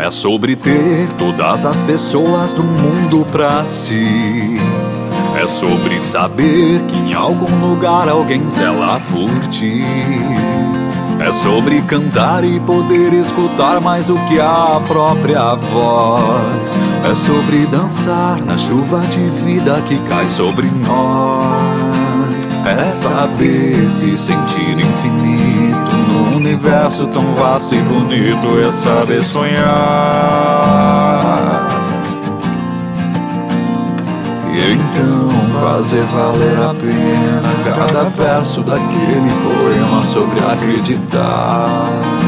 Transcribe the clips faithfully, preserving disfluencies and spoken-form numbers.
é sobre ter todas as pessoas do mundo pra si. É sobre saber que em algum lugar alguém zela por ti. É sobre cantar e poder escutar mais do que a própria voz. É sobre dançar na chuva de vida que cai sobre nós. É saber se sentir infinito num universo tão vasto e bonito. É saber sonhar e então fazer valer a pena cada verso daquele poema sobre acreditar.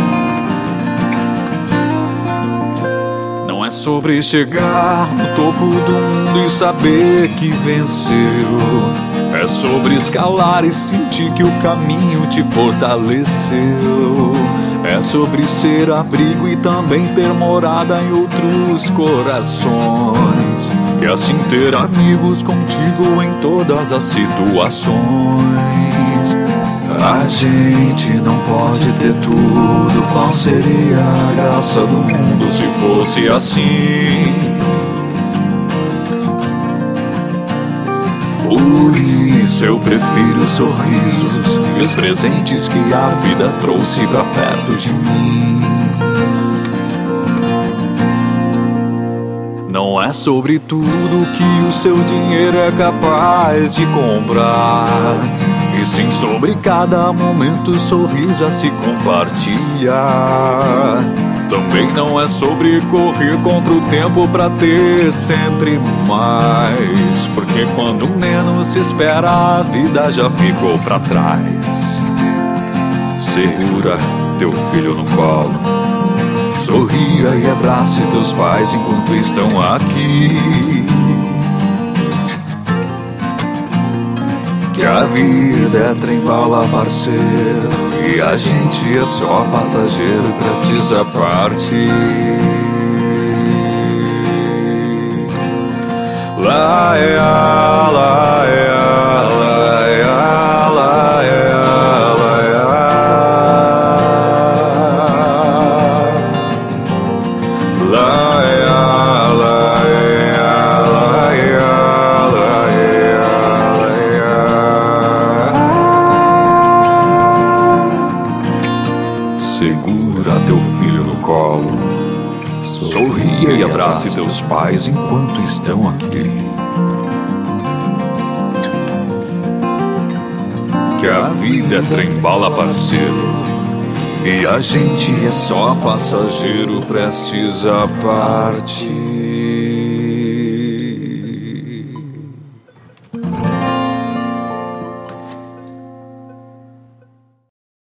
Não é sobre chegar no topo do mundo e saber que venceu. É sobre escalar e sentir que o caminho te fortaleceu. É sobre ser abrigo e também ter morada em outros corações. E assim ter amigos contigo em todas as situações. A gente não pode ter tudo. Qual seria a graça do mundo se fosse assim? Por isso eu prefiro sorrisos e os presentes que a vida trouxe pra perto de mim. Não é sobre tudo que o seu dinheiro é capaz de comprar, e sim sobre cada momento sorriso a se compartilhar. Também não é sobre correr contra o tempo pra ter sempre mais, porque quando menos se espera a vida já ficou pra trás. Segura teu filho no colo, sorria e abrace teus pais enquanto estão aqui. Que a vida é trem-bala, parceiro, e a gente é só passageiro prestes a partir. Lá é a, lá é a, lá é a, lá é a, lá é a. Lá é a, lá é a, lá é a, lá é a. Segura teu filho no colo, sorria e abrace teus pais enquanto estão aqui. Que a vida é trem-bala, parceiro, e a gente é só passageiro prestes a partir.